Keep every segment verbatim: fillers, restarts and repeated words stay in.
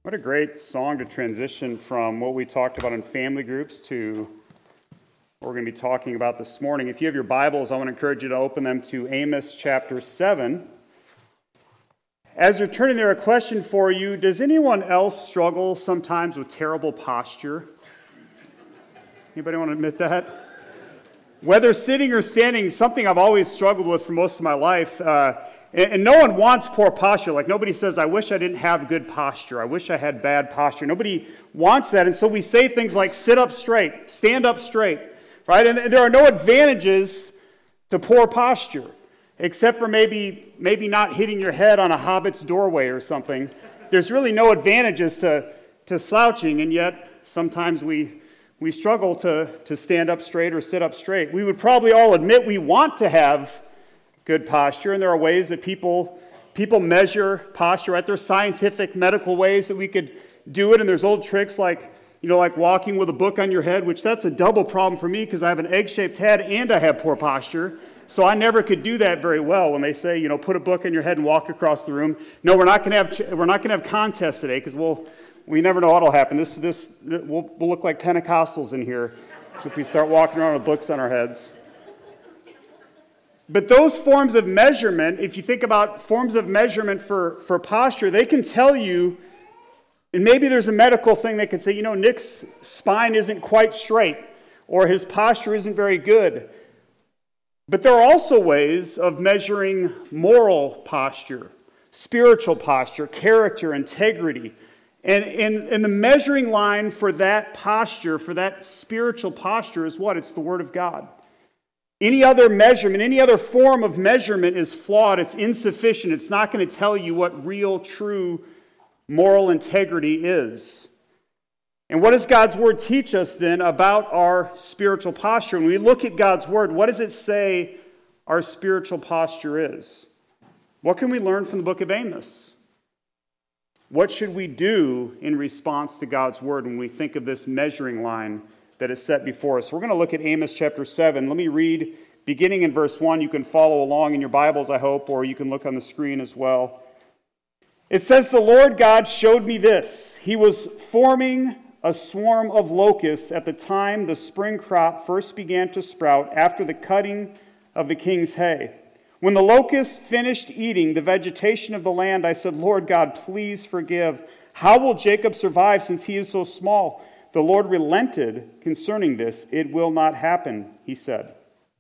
What a great song to transition from what we talked about in family groups to what we're going to be talking about this morning. If you have your Bibles, I want to encourage you to open them to Amos chapter seven. As you're turning there, a question for you: does anyone else struggle sometimes with terrible posture? Anybody want to admit that? Whether sitting or standing, something I've always struggled with for most of my life. Uh, and, and no one wants poor posture. Like, nobody says, I wish I didn't have good posture. I wish I had bad posture. Nobody wants that. And so we say things like, sit up straight, stand up straight, right? And there are no advantages to poor posture, except for maybe, maybe not hitting your head on a hobbit's doorway or something. There's really no advantages to, to slouching, and yet sometimes we... We struggle to, to stand up straight or sit up straight. We would probably all admit we want to have good posture, and there are ways that people people measure posture, right? There's scientific, medical ways that we could do it, and there's old tricks like, you know, like walking with a book on your head, which that's a double problem for me because I have an egg-shaped head and I have poor posture. So I never could do that very well when they say, you know, put a book on your head and walk across the room. No, we're not going to have we're not going to have contests today because we'll We never know what'll happen. This, this, we'll, we'll look like Pentecostals in here if we start walking around with books on our heads. But those forms of measurement, if you think about forms of measurement for, for posture, they can tell you, and maybe there's a medical thing that could say, you know, Nick's spine isn't quite straight, or his posture isn't very good. But there are also ways of measuring moral posture, spiritual posture, character, integrity. And, and, and the measuring line for that posture, for that spiritual posture is what? It's the Word of God. Any other measurement, any other form of measurement is flawed. It's insufficient. It's not going to tell you what real, true moral integrity is. And what does God's Word teach us then about our spiritual posture? When we look at God's Word, what does it say our spiritual posture is? What can we learn from the book of Amos? What should we do in response to God's Word when we think of this measuring line that is set before us? We're going to look at Amos chapter seven. Let me read beginning in verse one. You can follow along in your Bibles, I hope, or you can look on the screen as well. It says, "The Lord God showed me this. He was forming a swarm of locusts at the time the spring crop first began to sprout after the cutting of the king's hay. When the locusts finished eating the vegetation of the land, I said, Lord God, please forgive. How will Jacob survive since he is so small? The Lord relented concerning this. It will not happen, he said.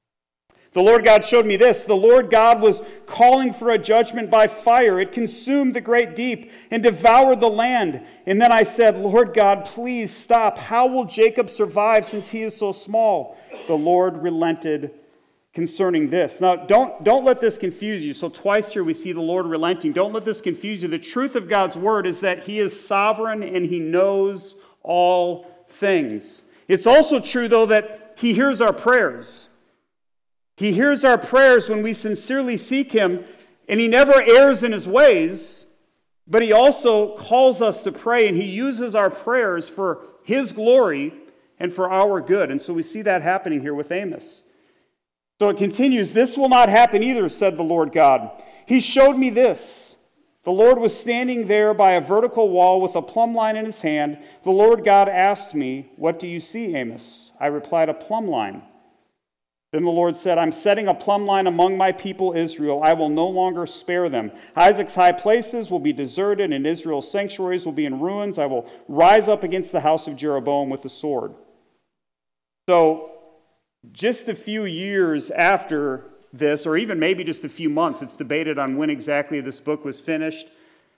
The Lord God showed me this. The Lord God was calling for a judgment by fire. It consumed the great deep and devoured the land. And then I said, Lord God, please stop. How will Jacob survive since he is so small? The Lord relented concerning this. Now, don't, don't let this confuse you. So twice here we see the Lord relenting. Don't let this confuse you. The truth of God's Word is that He is sovereign and He knows all things. It's also true, though, that He hears our prayers. He hears our prayers when we sincerely seek Him, and He never errs in His ways, but He also calls us to pray, and He uses our prayers for His glory and for our good. And so we see that happening here with Amos. So it continues, this will not happen either, said the Lord God. He showed me this. The Lord was standing there by a vertical wall with a plumb line in his hand. The Lord God asked me, what do you see, Amos? I replied, a plumb line. Then the Lord said, I'm setting a plumb line among my people Israel. I will no longer spare them. Isaac's high places will be deserted, and Israel's sanctuaries will be in ruins. I will rise up against the house of Jeroboam with the sword. So, just a few years after this, or even maybe just a few months, it's debated on when exactly this book was finished,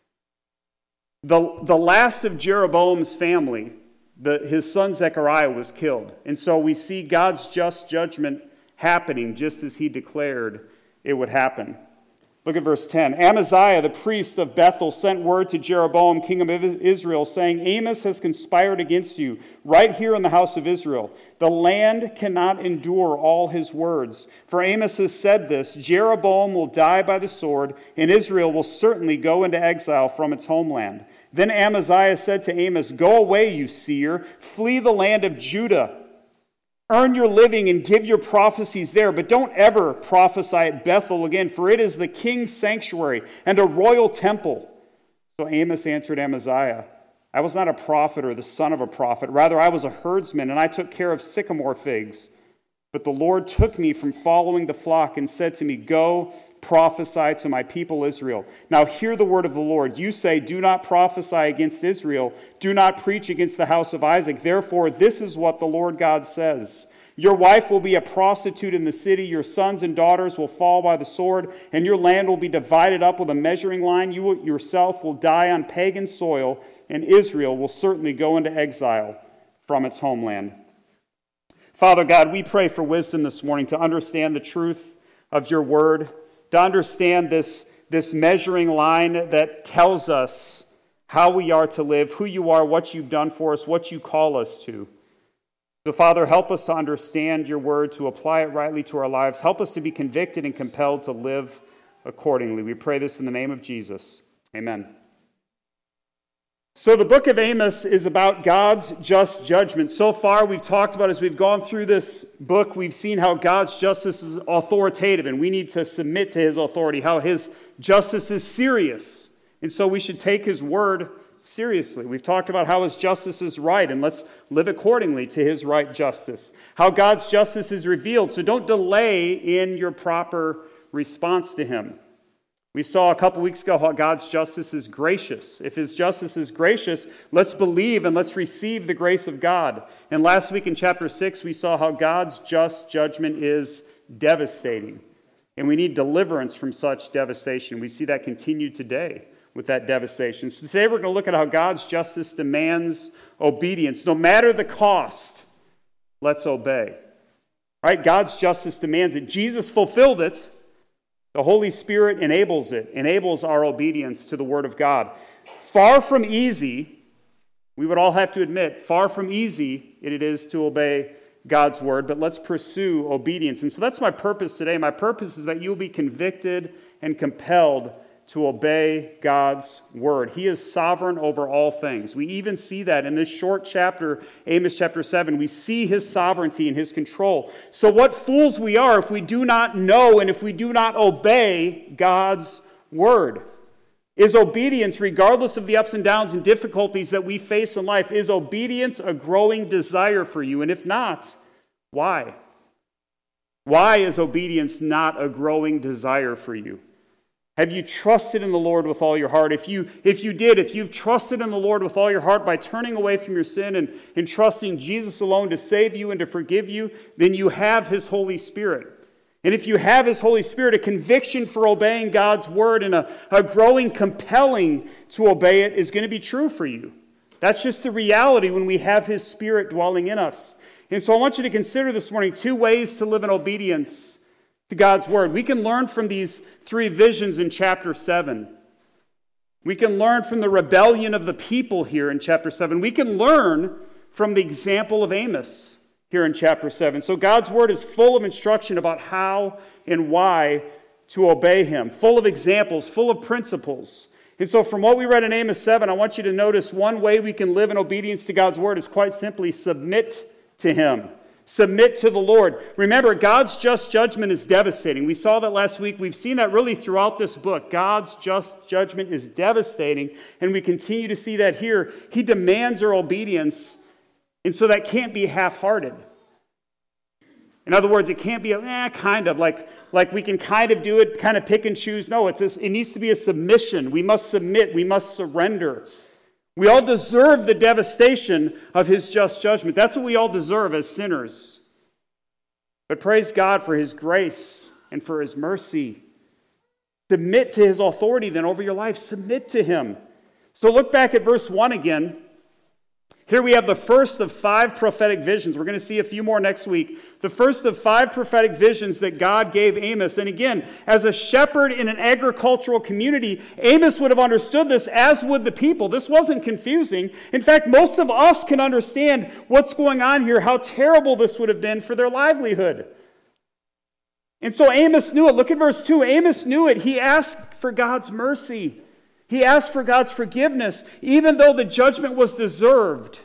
the, the last of Jeroboam's family, the, his son Zechariah, was killed. And so we see God's just judgment happening just as he declared it would happen. Look at verse ten. Amaziah, the priest of Bethel, sent word to Jeroboam, king of Israel, saying, Amos has conspired against you right here in the house of Israel. The land cannot endure all his words. For Amos has said this, Jeroboam will die by the sword, and Israel will certainly go into exile from its homeland. Then Amaziah said to Amos, Go away, you seer, flee the land of Judah. Earn your living and give your prophecies there, but don't ever prophesy at Bethel again, for it is the king's sanctuary and a royal temple. So Amos answered Amaziah, I was not a prophet or the son of a prophet. Rather, I was a herdsman, and I took care of sycamore figs. But the Lord took me from following the flock and said to me, Go, prophesy to my people Israel. Now hear the word of the Lord. You say, Do not prophesy against Israel. Do not preach against the house of Isaac. Therefore, this is what the Lord God says. Your wife will be a prostitute in the city. Your sons and daughters will fall by the sword, and your land will be divided up with a measuring line. You will, yourself will die on pagan soil, and Israel will certainly go into exile from its homeland. Father God, we pray for wisdom this morning to understand the truth of your word, to understand this, this measuring line that tells us how we are to live, who you are, what you've done for us, what you call us to. So, Father, help us to understand your word, to apply it rightly to our lives. Help us to be convicted and compelled to live accordingly. We pray this in the name of Jesus. Amen. So the book of Amos is about God's just judgment. So far, we've talked about, as we've gone through this book, we've seen how God's justice is authoritative, and we need to submit to his authority, how his justice is serious. And so we should take his word seriously. We've talked about how his justice is right, and let's live accordingly to his right justice. How God's justice is revealed, so don't delay in your proper response to him. We saw a couple weeks ago how God's justice is gracious. If his justice is gracious, let's believe and let's receive the grace of God. And last week in chapter six, we saw how God's just judgment is devastating. And we need deliverance from such devastation. We see that continue today with that devastation. So today we're going to look at how God's justice demands obedience. No matter the cost, let's obey. All right, God's justice demands it. Jesus fulfilled it. The Holy Spirit enables it, enables our obedience to the Word of God. Far from easy, we would all have to admit, far from easy it is to obey God's Word, but let's pursue obedience. And so that's my purpose today. My purpose is that you'll be convicted and compelled to obey God's word. He is sovereign over all things. We even see that in this short chapter, Amos chapter seven. We see his sovereignty and his control. So what fools we are if we do not know and if we do not obey God's word. Is obedience, regardless of the ups and downs and difficulties that we face in life, is obedience a growing desire for you? And if not, why? Why is obedience not a growing desire for you? Have you trusted in the Lord with all your heart? If you, if you did, if you've trusted in the Lord with all your heart by turning away from your sin and, and trusting Jesus alone to save you and to forgive you, then you have his Holy Spirit. And if you have his Holy Spirit, a conviction for obeying God's word and a, a growing compelling to obey it is going to be true for you. That's just the reality when we have his Spirit dwelling in us. And so I want you to consider this morning two ways to live in obedience to God's word. We can learn from these three visions in chapter seven. We can learn from the rebellion of the people here in chapter seven. We can learn from the example of Amos here in chapter seven. So God's word is full of instruction about how and why to obey him, full of examples, full of principles. And so from what we read in Amos seven, I want you to notice one way we can live in obedience to God's word is quite simply submit to him. Submit to the Lord. Remember, God's just judgment is devastating. We saw that last week. We've seen that really throughout this book. God's just judgment is devastating, and we continue to see that here. He demands our obedience, and so that can't be half-hearted. In other words, it can't be, eh, kind of, like, like we can kind of do it, kind of pick and choose. No, it's a, it needs to be a submission. We must submit. We must surrender. We all deserve the devastation of his just judgment. That's what we all deserve as sinners. But praise God for his grace and for his mercy. Submit to his authority then over your life. Submit to him. So look back at verse one again. Here we have the first of five prophetic visions. We're going to see a few more next week. The first of five prophetic visions that God gave Amos. And again, as a shepherd in an agricultural community, Amos would have understood this, as would the people. This wasn't confusing. In fact, most of us can understand what's going on here, how terrible this would have been for their livelihood. And so Amos knew it. Look at verse two. Amos knew it. He asked for God's mercy. He asked for God's forgiveness, even though the judgment was deserved.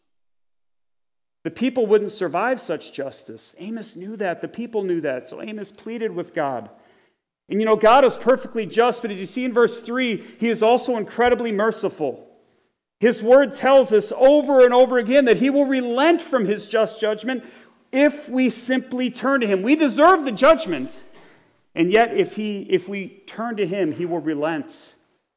The people wouldn't survive such justice. Amos knew that. The people knew that. So Amos pleaded with God. And you know, God is perfectly just, but as you see in verse three, he is also incredibly merciful. His word tells us over and over again that he will relent from his just judgment if we simply turn to him. We deserve the judgment, and yet if he, if we turn to him, he will relent.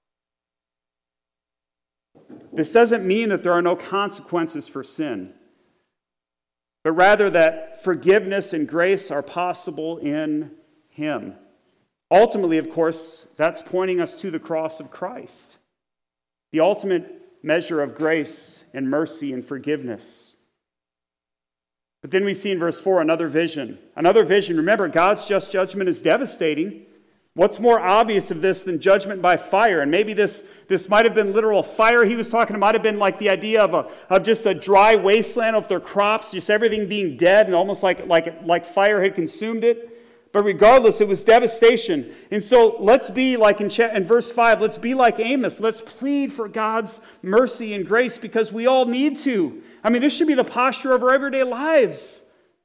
This doesn't mean that there are no consequences for sin, but rather that forgiveness and grace are possible in him. Ultimately, of course, that's pointing us to the cross of Christ, the ultimate measure of grace and mercy and forgiveness. But then we see in verse four another vision. Another vision. Remember, God's just judgment is devastating. What's more obvious of this than judgment by fire? And maybe this, this might have been literal fire he was talking about. It might have been like the idea of, a, of just a dry wasteland of their crops, just everything being dead and almost like, like, like fire had consumed it. But regardless, it was devastation. And so let's be like in, in verse five, let's be like Amos. Let's plead for God's mercy and grace because we all need to. I mean, this should be the posture of our everyday lives.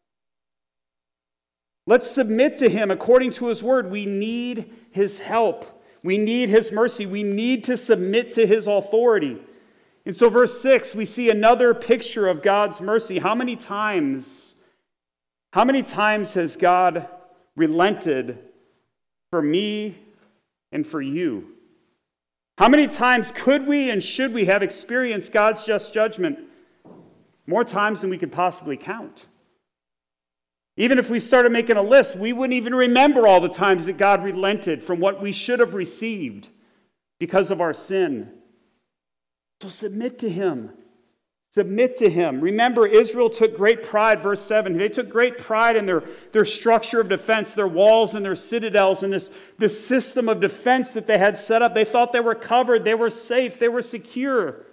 Let's submit to him according to his word. We need his help. We need his mercy. We need to submit to his authority. And so verse six, we see another picture of God's mercy. How many times, how many times has God relented for me and for you? How many times could we and should we have experienced God's just judgment? More times than we could possibly count. Even if we started making a list, we wouldn't even remember all the times that God relented from what we should have received because of our sin. So submit to him. Submit to him. Remember, Israel took great pride, verse seven. They took great pride in their, their structure of defense, their walls and their citadels, and this, this system of defense that they had set up. They thought they were covered, they were safe, they were secure.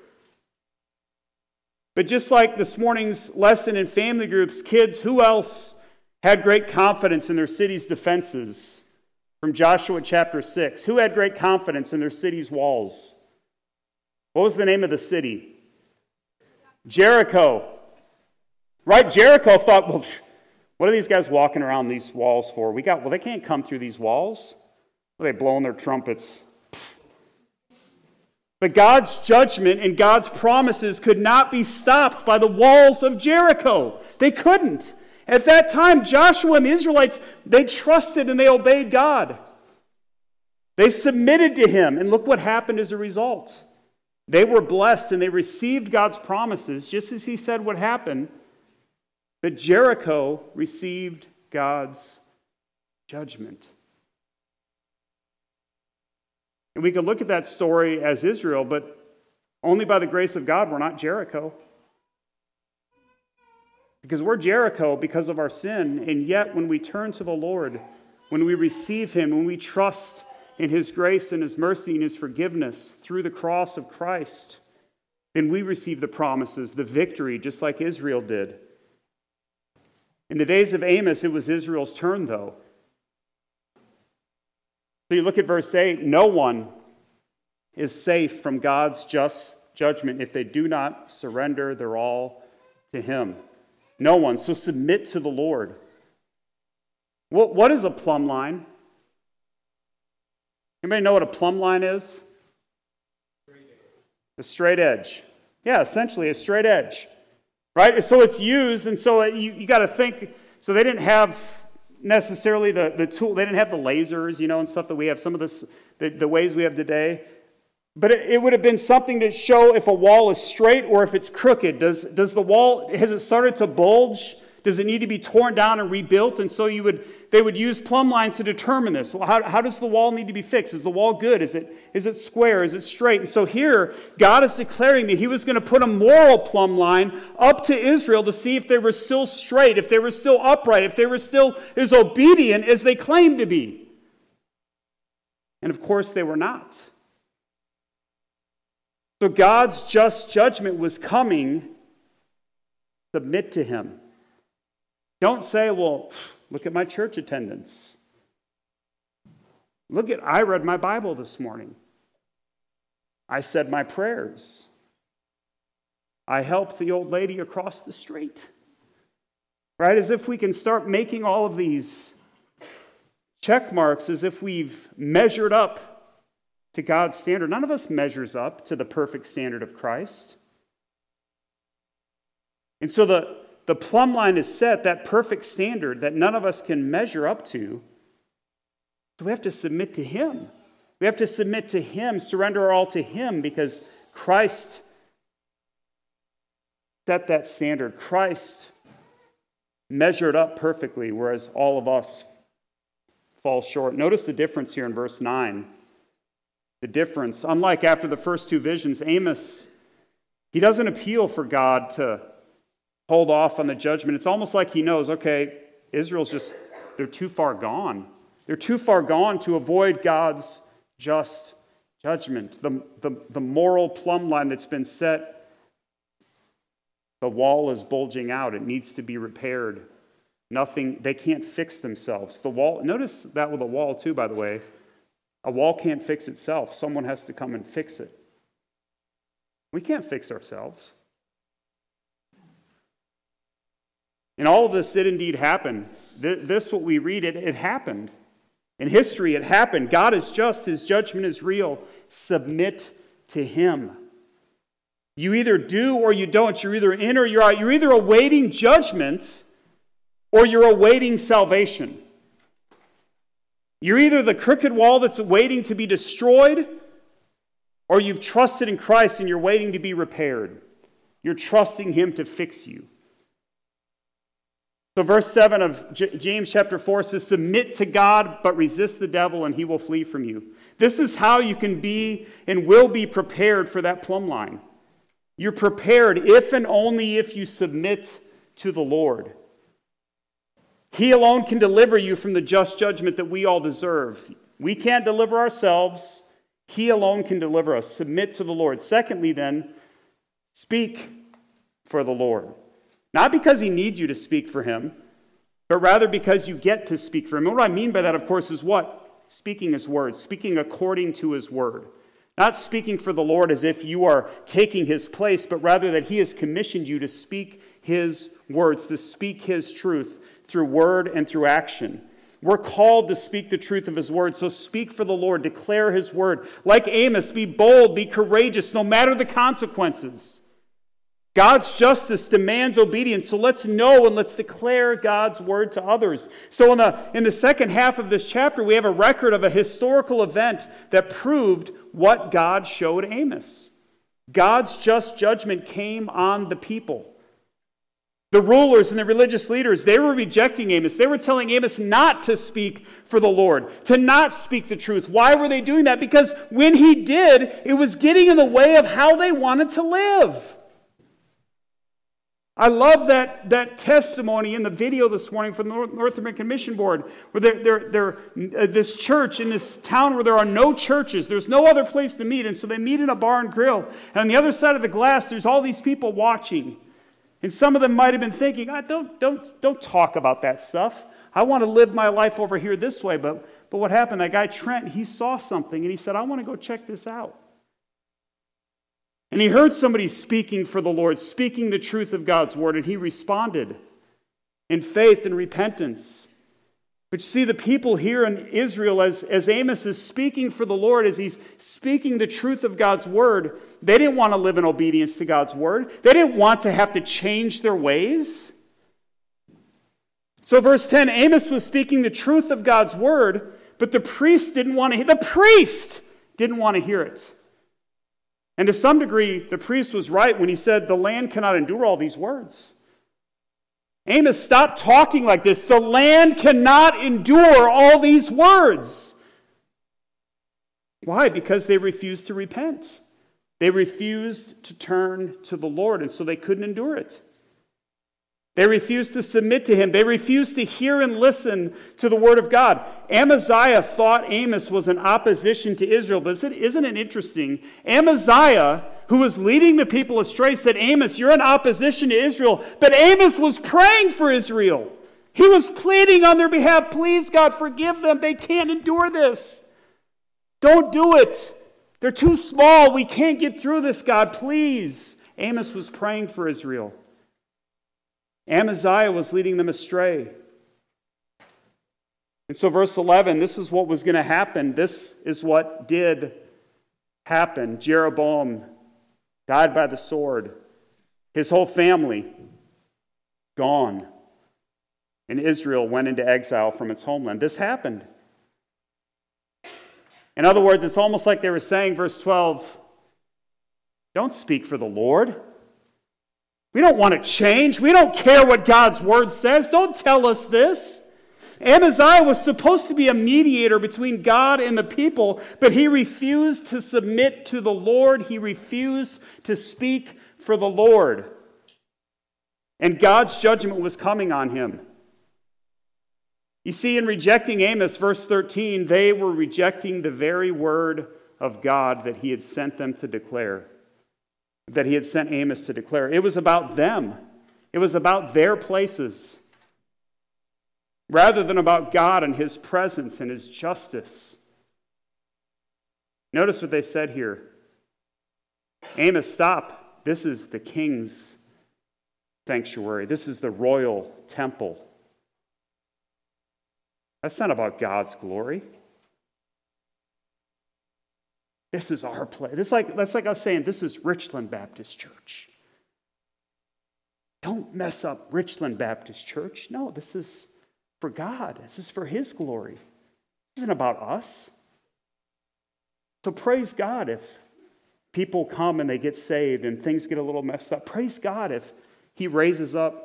But just like this morning's lesson in family groups, kids, who else had great confidence in their city's defenses? From Joshua chapter six. Who had great confidence in their city's walls? What was the name of the city? Jericho. Right? Jericho thought, well, what are these guys walking around these walls for? We got, well, they can't come through these walls. Well, they blowing their trumpets. But God's judgment and God's promises could not be stopped by the walls of Jericho. They couldn't. At that time, Joshua and the Israelites, they trusted and they obeyed God. They submitted to him, and look what happened as a result. They were blessed and they received God's promises, just as he said would happen. But Jericho received God's judgment. And we could look at that story as Israel, but only by the grace of God, we're not Jericho. Because we're Jericho because of our sin, and yet when we turn to the Lord, when we receive him, when we trust in his grace and his mercy and his forgiveness through the cross of Christ, then we receive the promises, the victory, just like Israel did. In the days of Amos, it was Israel's turn, though. So you look at verse eight, no one is safe from God's just judgment if they do not surrender their all to him. No one. So submit to the Lord. What, what is a plumb line? Anybody know what a plumb line is? A straight edge. Yeah, essentially a straight edge. Right? So it's used, and so you, you got to think, so they didn't have necessarily the, the tool, they didn't have the lasers, you know, and stuff that we have, some of this, the, the ways we have today. But it, it would have been something to show if a wall is straight or if it's crooked. Does, does the wall, has it started to bulge? Does it need to be torn down and rebuilt? And so you would, they would use plumb lines to determine this. Well, how, how does the wall need to be fixed? Is the wall good? Is it, is it square? Is it straight? And so here, God is declaring that he was going to put a moral plumb line up to Israel to see if they were still straight, if they were still upright, if they were still as obedient as they claimed to be. And of course, they were not. So God's just judgment was coming. Submit to him. Don't say, well, look at my church attendance. Look at, I read my Bible this morning. I said my prayers. I helped the old lady across the street. Right? As if we can start making all of these check marks as if we've measured up to God's standard. None of us measures up to the perfect standard of Christ. And so the, the plumb line is set, that perfect standard that none of us can measure up to. So we have to submit to Him. We have to submit to Him, surrender our all to Him, because Christ set that standard. Christ measured up perfectly, whereas all of us fall short. Notice the difference here in verse nine. The difference, unlike after the first two visions, Amos, he doesn't appeal for God to hold off on the judgment. It's almost like he knows, okay, Israel's just, they're too far gone. They're too far gone to avoid God's just judgment. The, the, the moral plumb line that's been set, the wall is bulging out. It needs to be repaired. Nothing, they can't fix themselves. The wall, notice that with a wall too, by the way. A wall can't fix itself. Someone has to come and fix it. We can't fix ourselves. And all of this did indeed happen. This, what we read, it, it happened. In history, it happened. God is just. His judgment is real. Submit to Him. You either do or you don't. You're either in or you're out. You're either awaiting judgment or you're awaiting salvation. You're either the crooked wall that's waiting to be destroyed, or you've trusted in Christ and you're waiting to be repaired. You're trusting Him to fix you. So verse seven of J- James chapter four says, submit to God, but resist the devil, and he will flee from you. This is how you can be and will be prepared for that plumb line. You're prepared if and only if you submit to the Lord. He alone can deliver you from the just judgment that we all deserve. We can't deliver ourselves. He alone can deliver us. Submit to the Lord. Secondly, then, speak for the Lord. Not because He needs you to speak for Him, but rather because you get to speak for Him. And what I mean by that, of course, is what? Speaking His word. Speaking according to His word. Not speaking for the Lord as if you are taking His place, but rather that He has commissioned you to speak His words, to speak His truth through word and through action. We're called to speak the truth of His word, so speak for the Lord, declare His word. Like Amos, be bold, be courageous, no matter the consequences. God's justice demands obedience, so let's know and let's declare God's word to others. So in the, in the second half of this chapter, we have a record of a historical event that proved what God showed Amos. God's just judgment came on the people. The rulers and the religious leaders, they were rejecting Amos. They were telling Amos not to speak for the Lord, to not speak the truth. Why were they doing that? Because when he did, it was getting in the way of how they wanted to live. I love that, that testimony in the video this morning from the North, North American Mission Board, where they're, they're, they're uh, this church in this town where there are no churches. There's no other place to meet, and so they meet in a bar and grill. And on the other side of the glass, there's all these people watching. And some of them might have been thinking, ah, don't, don't, don't talk about that stuff. I want to live my life over here this way. But, but what happened? That guy Trent, he saw something and he said, I want to go check this out. And he heard somebody speaking for the Lord, speaking the truth of God's word, and he responded in faith and repentance. But you see, the people here in Israel, as, as Amos is speaking for the Lord, as he's speaking the truth of God's word, they didn't want to live in obedience to God's word. They didn't want to have to change their ways. So verse ten, Amos was speaking the truth of God's word, but the priest didn't want to hear. The priest didn't want to hear it. And to some degree, the priest was right when he said, the land cannot endure all these words. Amos, stop talking like this. The land cannot endure all these words. Why? Because they refused to repent. They refused to turn to the Lord, and so they couldn't endure it. They refused to submit to Him. They refused to hear and listen to the Word of God. Amaziah thought Amos was in opposition to Israel, but isn't it interesting? Amaziah, who was leading the people astray, said, Amos, you're in opposition to Israel. But Amos was praying for Israel. He was pleading on their behalf, please, God, forgive them. They can't endure this. Don't do it. They're too small. We can't get through this, God, please. Amos was praying for Israel. Amaziah was leading them astray. And so verse eleven, this is what was going to happen. This is what did happened. Jeroboam died by the sword. His whole family gone. And Israel went into exile from its homeland. This happened. In other words, it's almost like they were saying, verse twelve, don't speak for the Lord. We don't want to change. We don't care what God's word says. Don't tell us this. Amaziah was supposed to be a mediator between God and the people, but he refused to submit to the Lord. He refused to speak for the Lord. And God's judgment was coming on him. You see, in rejecting Amos, verse thirteen, they were rejecting the very word of God that he had sent them to declare, that he had sent Amos to declare. It was about them. It was about their places, rather than about God and his presence and his justice. Notice what they said here. Amos, stop. This is the king's sanctuary. This is the royal temple. That's not about God's glory. This is our place. This is like, that's like us saying, this is Richland Baptist Church. Don't mess up Richland Baptist Church. No, this is for God. This is for his glory. This isn't about us. So praise God if people come and they get saved and things get a little messed up. Praise God if he raises up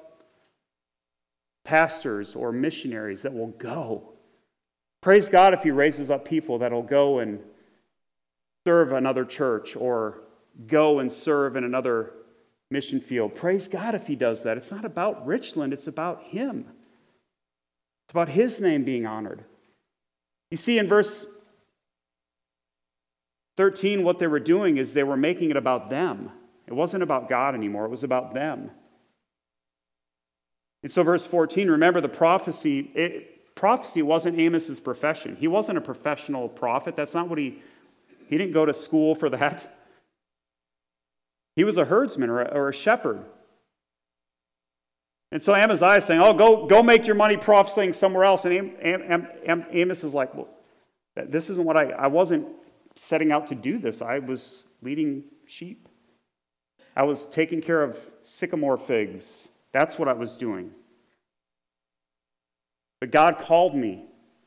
pastors or missionaries that will go. Praise God if he raises up people that will go and serve another church or go and serve in another mission field. Praise God if he does that. It's not about Richland, it's about him. It's about his name being honored. You see, in verse thirteen, what they were doing is they were making it about them. It wasn't about God anymore, it was about them. And so verse fourteen, remember the prophecy, it, prophecy wasn't Amos's profession. He wasn't a professional prophet. That's not what he, he didn't go to school for that. He was a herdsman or a, or a shepherd. And so Amaziah is saying, oh, go, go make your money prophesying somewhere else. And Am, Am, Am, Am, Amos is like, well, this isn't what I, I wasn't setting out to do this. I was leading sheep. I was taking care of sycamore figs. That's what I was doing. But God called me.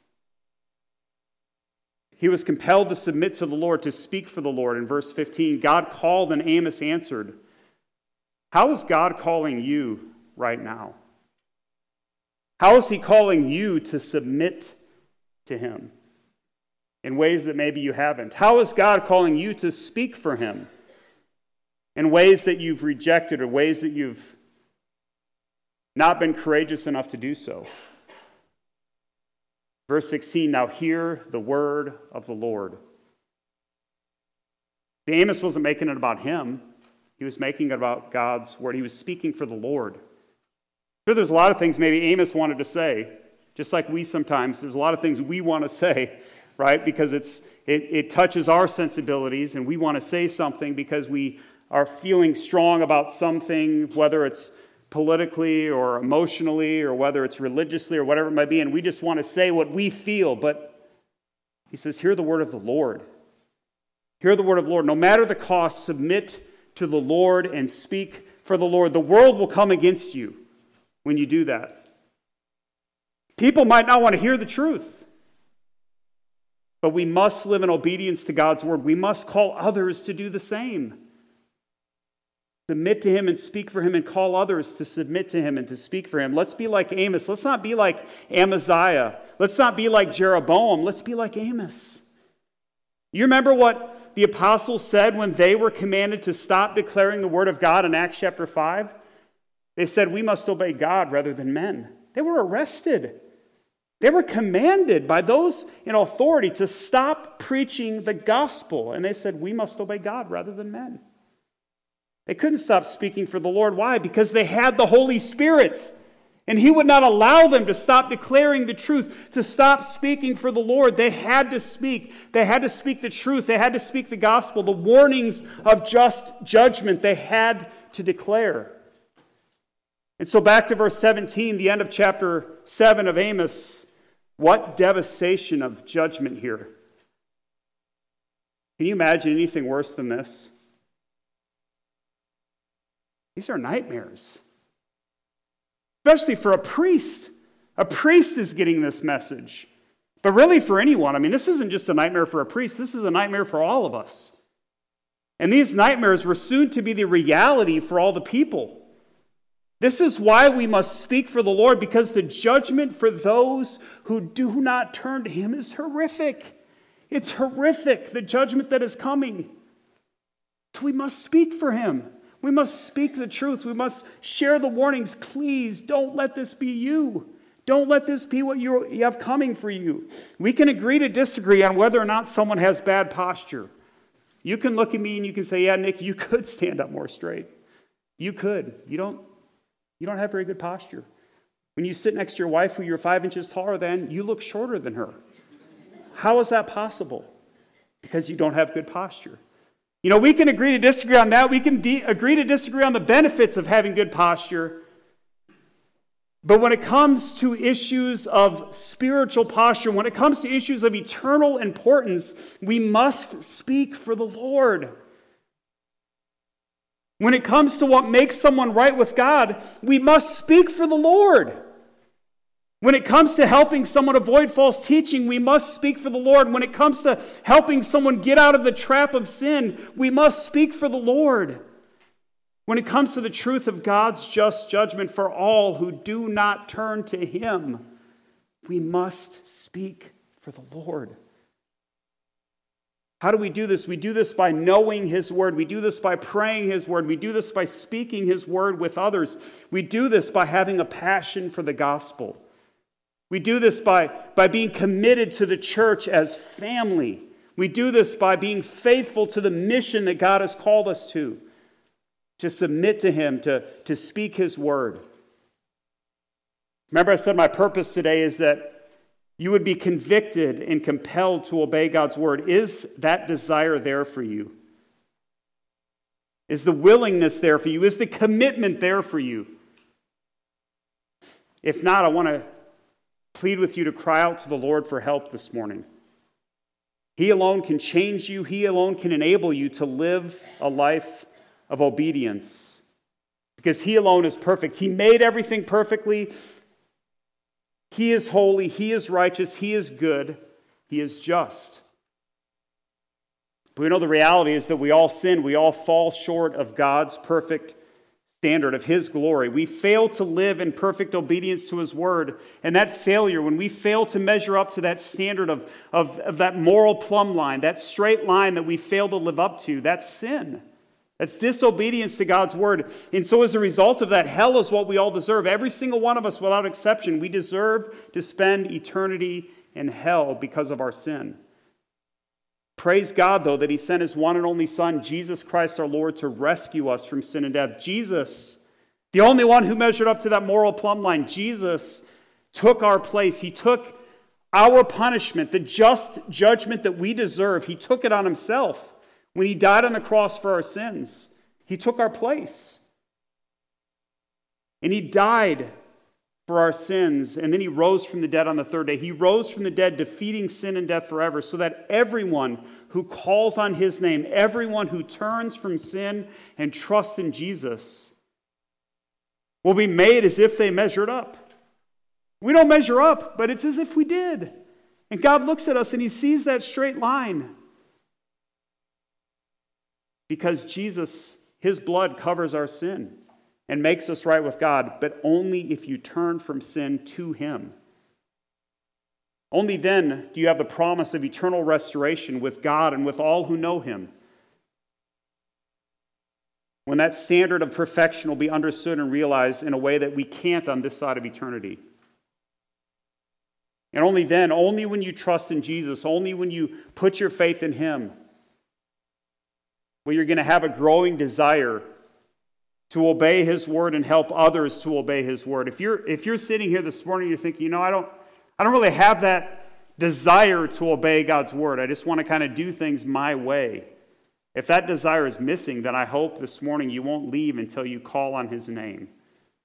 He was compelled to submit to the Lord, to speak for the Lord. In verse fifteen, God called and Amos answered. How is God calling you right now? How is he calling you to submit to him in ways that maybe you haven't? How is God calling you to speak for him in ways that you've rejected or ways that you've not been courageous enough to do so? Verse sixteen, now hear the word of the Lord. The Amos wasn't making it about him. He was making it about God's word. He was speaking for the Lord. Sure, there's a lot of things maybe Amos wanted to say, just like we sometimes. There's a lot of things we want to say, right? Because it's it, it touches our sensibilities, and we want to say something because we are feeling strong about something, whether it's politically or emotionally or whether it's religiously or whatever it might be, and we just want to say what we feel. But he says, hear the word of the Lord. Hear the word of the Lord. No matter the cost, submit to the Lord and speak for the Lord. The world will come against you when you do that. People might not want to hear the truth, but we must live in obedience to God's word. We must call others to do the same. Submit to him and speak for him, and call others to submit to him and to speak for him. Let's be like Amos. Let's not be like Amaziah. Let's not be like Jeroboam. Let's be like Amos. You remember what the apostles said when they were commanded to stop declaring the word of God in Acts chapter five? They said, we must obey God rather than men. They were arrested. They were commanded by those in authority to stop preaching the gospel. And they said, we must obey God rather than men. They couldn't stop speaking for the Lord. Why? Because they had the Holy Spirit. And he would not allow them to stop declaring the truth, to stop speaking for the Lord. They had to speak. They had to speak the truth. They had to speak the gospel. The warnings of just judgment they had to declare. And so back to verse seventeen, the end of chapter seven of Amos. What devastation of judgment here. Can you imagine anything worse than this? These are nightmares. Especially for a priest. A priest is getting this message. But really for anyone. I mean, this isn't just a nightmare for a priest. This is a nightmare for all of us. And these nightmares were soon to be the reality for all the people. This is why we must speak for the Lord, because the judgment for those who do not turn to him is horrific. It's horrific, the judgment that is coming. So we must speak for him. We must speak the truth. We must share the warnings. Please don't let this be you. Don't let this be what you have coming for you. We can agree to disagree on whether or not someone has bad posture. You can look at me and you can say, yeah, Nick, you could stand up more straight. You could. You don't, you don't have very good posture. When you sit next to your wife who you're five inches taller than, you look shorter than her. How is that possible? Because you don't have good posture. You know, we can agree to disagree on that. We can de- agree to disagree on the benefits of having good posture. But when it comes to issues of spiritual posture, when it comes to issues of eternal importance, we must speak for the Lord. When it comes to what makes someone right with God, we must speak for the Lord. When it comes to helping someone avoid false teaching, we must speak for the Lord. When it comes to helping someone get out of the trap of sin, we must speak for the Lord. When it comes to the truth of God's just judgment for all who do not turn to him, we must speak for the Lord. How do we do this? We do this by knowing his word. We do this by praying his word. We do this by speaking his word with others. We do this by having a passion for the gospel. We do this by, by being committed to the church as family. We do this by being faithful to the mission that God has called us to, to submit to him, to, to speak his word. Remember, I said my purpose today is that you would be convicted and compelled to obey God's word. Is that desire there for you? Is the willingness there for you? Is the commitment there for you? If not, I want to plead with you to cry out to the Lord for help this morning. He alone can change you. He alone can enable you to live a life of obedience, because he alone is perfect. He made everything perfectly. He is holy. He is righteous. He is good. He is just. But we know the reality is that we all sin. We all fall short of God's perfect standard, of his glory. We fail to live in perfect obedience to his word. And that failure, when we fail to measure up to that standard of, of, of that moral plumb line, that straight line that we fail to live up to, that's sin. That's disobedience to God's word. And so as a result of that, hell is what we all deserve. Every single one of us, without exception, we deserve to spend eternity in hell because of our sin. Praise God, though, that he sent his one and only Son, Jesus Christ our Lord, to rescue us from sin and death. Jesus, the only one who measured up to that moral plumb line, Jesus took our place. He took our punishment, the just judgment that we deserve. He took it on himself when he died on the cross for our sins. He took our place. And he died for our sins, and then he rose from the dead on the third day. He rose from the dead, defeating sin and death forever, so that everyone who calls on his name, everyone who turns from sin and trusts in Jesus, will be made as if they measured up. We don't measure up, but it's as if we did. And God looks at us and he sees that straight line. Because Jesus, his blood covers our sin and makes us right with God, but only if you turn from sin to him. Only then do you have the promise of eternal restoration with God and with all who know him. When that standard of perfection will be understood and realized in a way that we can't on this side of eternity. And only then, only when you trust in Jesus, only when you put your faith in him, will you're going to have a growing desire to obey his word and help others to obey his word. If you're if you're sitting here this morning, you're thinking, you know, I don't I don't really have that desire to obey God's word. I just want to kind of do things my way. If that desire is missing, then I hope this morning you won't leave until you call on his name.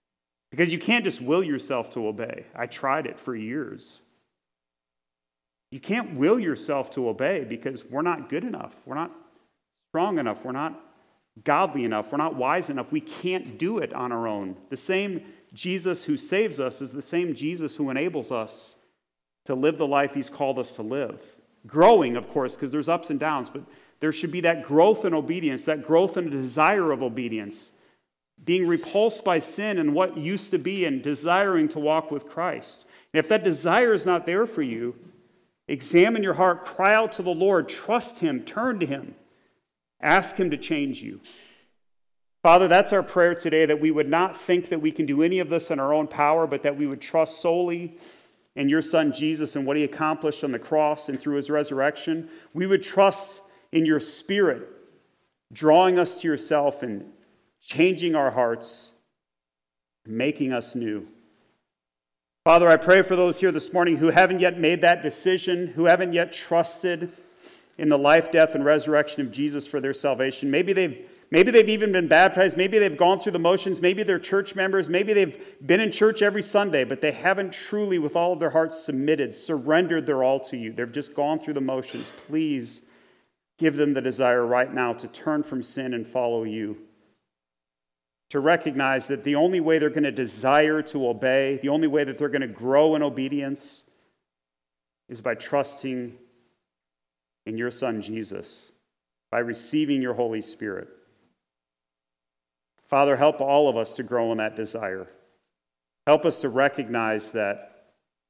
Because you can't just will yourself to obey. I tried it for years. You can't will yourself to obey because we're not good enough. We're not strong enough. We're not godly enough. We're not wise enough. We can't do it on our own. The same Jesus who saves us is the same Jesus who enables us to live the life he's called us to live. Growing, of course, because there's ups and downs, but there should be that growth in obedience, that growth in a desire of obedience, being repulsed by sin and what used to be and desiring to walk with Christ. And if that desire is not there for you, examine your heart, cry out to the Lord, trust him, turn to him, ask him to change you. Father, that's our prayer today, that we would not think that we can do any of this in our own power, but that we would trust solely in your Son Jesus and what he accomplished on the cross and through his resurrection. We would trust in your Spirit, drawing us to yourself and changing our hearts, making us new. Father, I pray for those here this morning who haven't yet made that decision, who haven't yet trusted in the life, death, and resurrection of Jesus for their salvation. Maybe they've Maybe they've even been baptized. Maybe they've gone through the motions. Maybe they're church members. Maybe they've been in church every Sunday, but they haven't truly, with all of their hearts, submitted, surrendered their all to you. They've just gone through the motions. Please give them the desire right now to turn from sin and follow you. To recognize that the only way they're going to desire to obey, the only way that they're going to grow in obedience is by trusting in your Son, Jesus, by receiving your Holy Spirit. Father, help all of us to grow in that desire. Help us to recognize that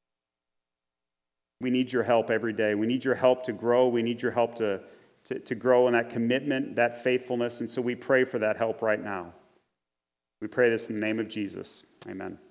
we need your help every day. We need your help to grow. We need your help to, to, to grow in that commitment, that faithfulness. And so we pray for that help right now. We pray this in the name of Jesus. Amen.